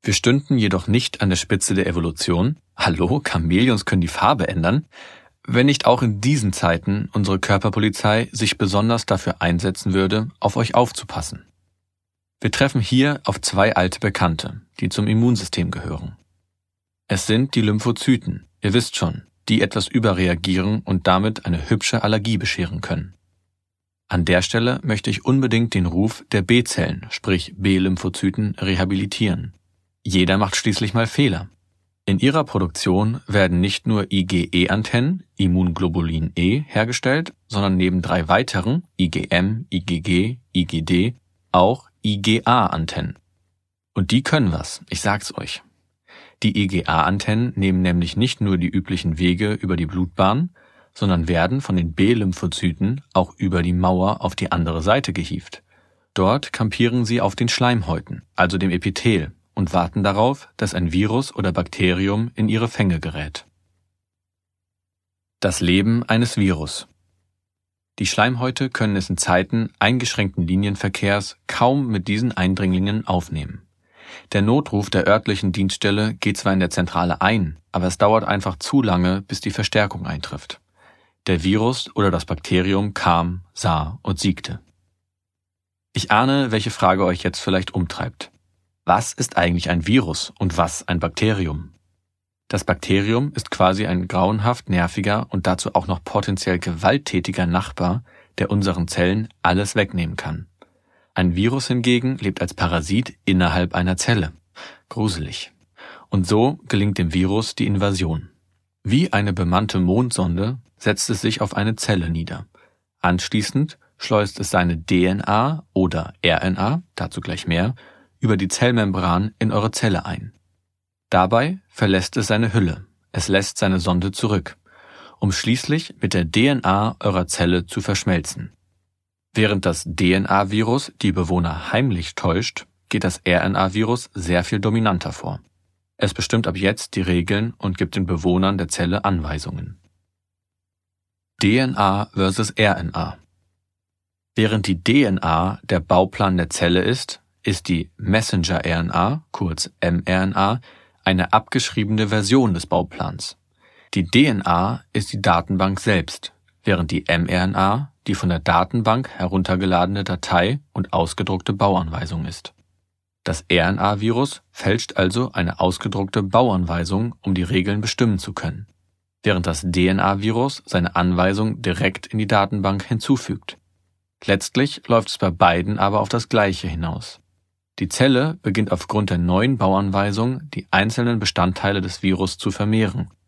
Wir stünden jedoch nicht an der Spitze der Evolution. Hallo, Chamäleons können die Farbe ändern. Wenn nicht auch in diesen Zeiten unsere Körperpolizei sich besonders dafür einsetzen würde, auf euch aufzupassen. Wir treffen hier auf 2 alte Bekannte, die zum Immunsystem gehören. Es sind die Lymphozyten, ihr wisst schon, die etwas überreagieren und damit eine hübsche Allergie bescheren können. An der Stelle möchte ich unbedingt den Ruf der B-Zellen, sprich B-Lymphozyten, rehabilitieren. Jeder macht schließlich mal Fehler. In ihrer Produktion werden nicht nur IgE-Antennen, Immunglobulin E, hergestellt, sondern neben 3 weiteren, IgM, IgG, IgD, auch IgA-Antennen. Und die können was, ich sag's euch. Die IgA-Antennen nehmen nämlich nicht nur die üblichen Wege über die Blutbahn, sondern werden von den B-Lymphozyten auch über die Mauer auf die andere Seite gehievt. Dort kampieren sie auf den Schleimhäuten, also dem Epithel, und warten darauf, dass ein Virus oder Bakterium in ihre Fänge gerät. Das Leben eines Virus. Die Schleimhäute können es in Zeiten eingeschränkten Linienverkehrs kaum mit diesen Eindringlingen aufnehmen. Der Notruf der örtlichen Dienststelle geht zwar in der Zentrale ein, aber es dauert einfach zu lange, bis die Verstärkung eintrifft. Der Virus oder das Bakterium kam, sah und siegte. Ich ahne, welche Frage euch jetzt vielleicht umtreibt. Was ist eigentlich ein Virus und was ein Bakterium? Das Bakterium ist quasi ein grauenhaft nerviger und dazu auch noch potenziell gewalttätiger Nachbar, der unseren Zellen alles wegnehmen kann. Ein Virus hingegen lebt als Parasit innerhalb einer Zelle. Gruselig. Und so gelingt dem Virus die Invasion. Wie eine bemannte Mondsonde setzt es sich auf eine Zelle nieder. Anschließend schleust es seine DNA oder RNA, dazu gleich mehr, über die Zellmembran in eure Zelle ein. Dabei verlässt es seine Hülle, es lässt seine Sonde zurück, um schließlich mit der DNA eurer Zelle zu verschmelzen. Während das DNA-Virus die Bewohner heimlich täuscht, geht das RNA-Virus sehr viel dominanter vor. Es bestimmt ab jetzt die Regeln und gibt den Bewohnern der Zelle Anweisungen. DNA versus RNA. Während die DNA der Bauplan der Zelle ist die Messenger-RNA, kurz mRNA, eine abgeschriebene Version des Bauplans. Die DNA ist die Datenbank selbst, während die mRNA die von der Datenbank heruntergeladene Datei und ausgedruckte Bauanweisung ist. Das RNA-Virus fälscht also eine ausgedruckte Bauanweisung, um die Regeln bestimmen zu können, während das DNA-Virus seine Anweisung direkt in die Datenbank hinzufügt. Letztlich läuft es bei beiden aber auf das Gleiche hinaus. Die Zelle beginnt aufgrund der neuen Bauanweisung, die einzelnen Bestandteile des Virus zu vermehren,